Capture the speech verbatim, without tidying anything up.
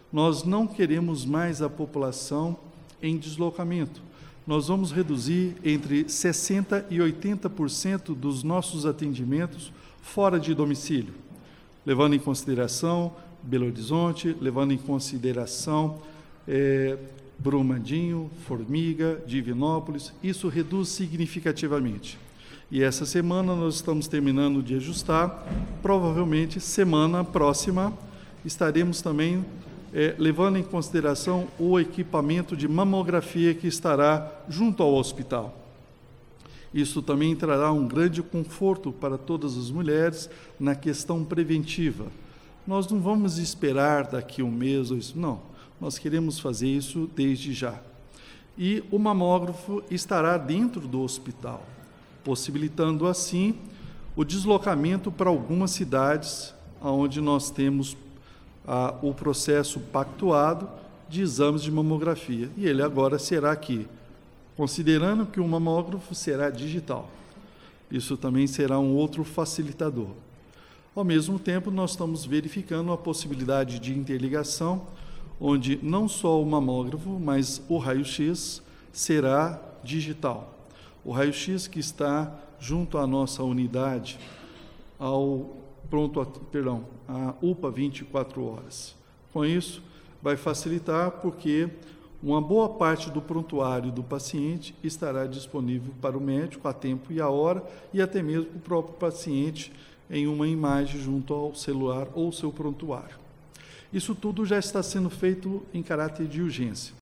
Nós não queremos mais a população em deslocamento. Nós vamos reduzir entre sessenta por cento e oitenta por cento dos nossos atendimentos fora de domicílio, levando em consideração Belo Horizonte, levando em consideração é, Brumadinho, Formiga, Divinópolis. Isso reduz significativamente. E essa semana nós estamos terminando de ajustar. Provavelmente, semana próxima, estaremos também é, levando em consideração o equipamento de mamografia que estará junto ao hospital. Isso também trará um grande conforto para todas as mulheres na questão preventiva. Nós não vamos esperar daqui a um mês ou isso, não. Nós queremos fazer isso desde já. E o mamógrafo estará dentro do hospital, possibilitando assim o deslocamento para algumas cidades onde nós temos ah, o processo pactuado de exames de mamografia. E ele agora será aqui, considerando que o mamógrafo será digital. Isso também será um outro facilitador. Ao mesmo tempo, nós estamos verificando a possibilidade de interligação, onde não só o mamógrafo, mas o raio-x será digital. O raio-x que está junto à nossa unidade, ao pronto, perdão, a U P A vinte e quatro horas. Com isso, vai facilitar porque uma boa parte do prontuário do paciente estará disponível para o médico a tempo e a hora, e até mesmo o próprio paciente em uma imagem junto ao celular ou seu prontuário. Isso tudo já está sendo feito em caráter de urgência.